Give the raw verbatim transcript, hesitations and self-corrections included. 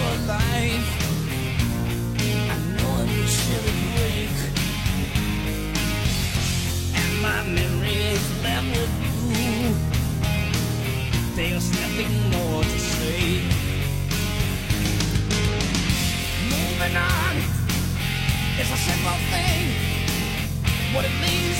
life. I know I'm still awake, and my memories left with you. There's nothing more to say. Moving on is a simple thing. What it means